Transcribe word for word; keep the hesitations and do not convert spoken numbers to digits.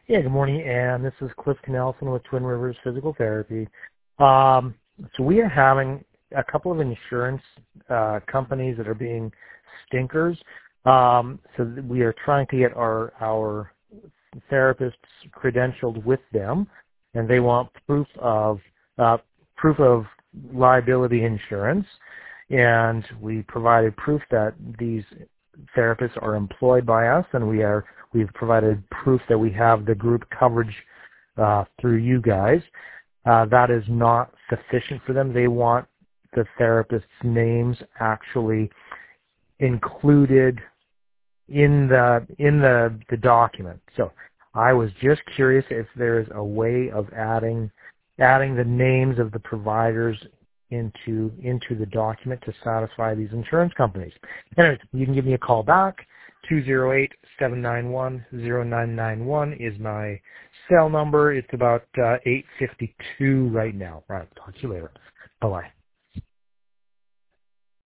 Yeah, good morning, and this is Cliff Nelson with Twin Rivers Physical Therapy. Um, so we are having a couple of insurance uh, companies that are being stinkers. Um, so we are trying to get our our therapists credentialed with them, and they want proof of uh, proof of liability insurance. And we provided proof that these therapists are employed by us, and we are we've provided proof that we have the group coverage uh, through you guys. Uh, that is not sufficient for them. They want the therapist's names actually included in the in the the document. So I was just curious if there's a way of adding adding the names of the providers into into the document to satisfy these insurance companies. Anyways, you can give me a call back. two zero eight, seven nine one, zero nine nine one is my cell number. It's about uh, eight fifty-two right now. All right, talk to you later. Bye-bye.